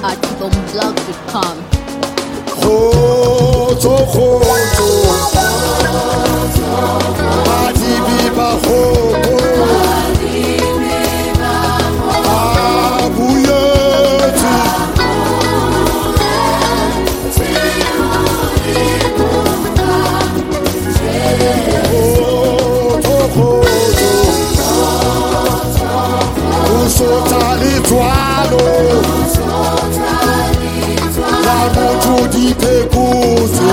artibomblogs.com. Khoto khoto Adibi ba khoto Abuyeti Khoto khoto Usotali twalo Amoto di pekuzi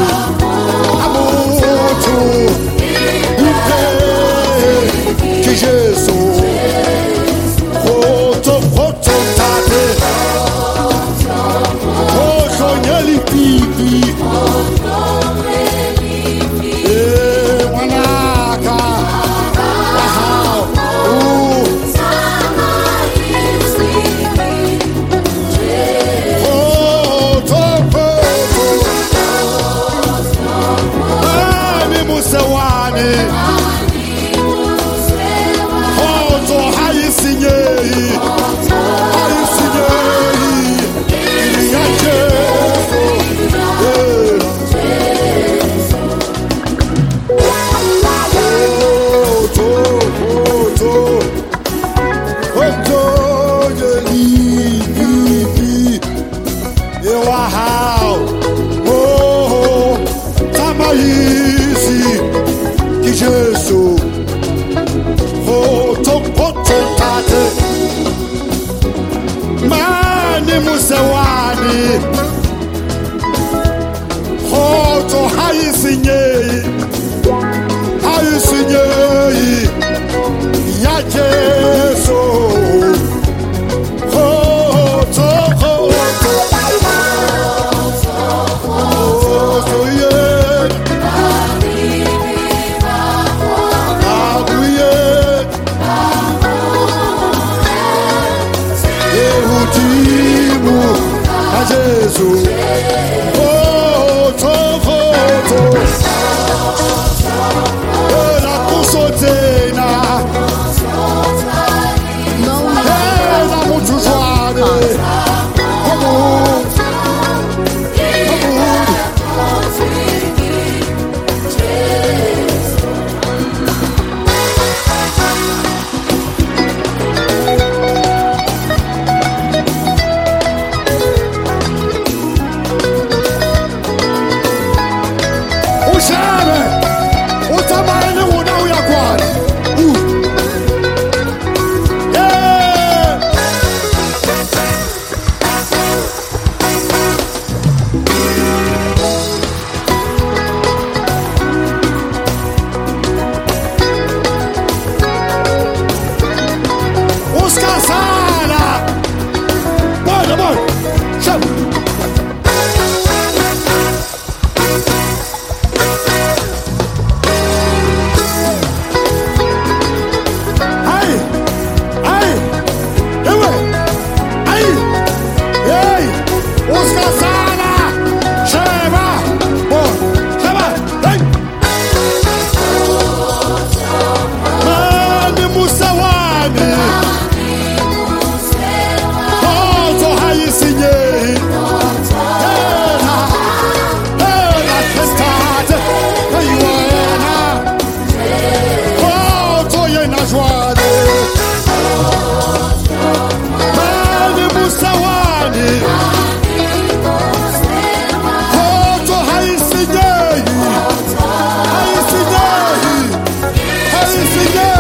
Amoto Upe Que Jesus Khoto khoto tate Khoto nyeli pipi Wanaka Wahao Musawani Khoto hayisinyei Yake Khoto yeli bibi Ewahao Oh Tamayisi Ki Jesus Khoto khoto tate Mani musawani Khoto hayisinyei Ya Jesu Khoto khoto Khoto yeah Yehudimu a Jesus Khoto khoto La kusotena La mutujwane Hayisinyei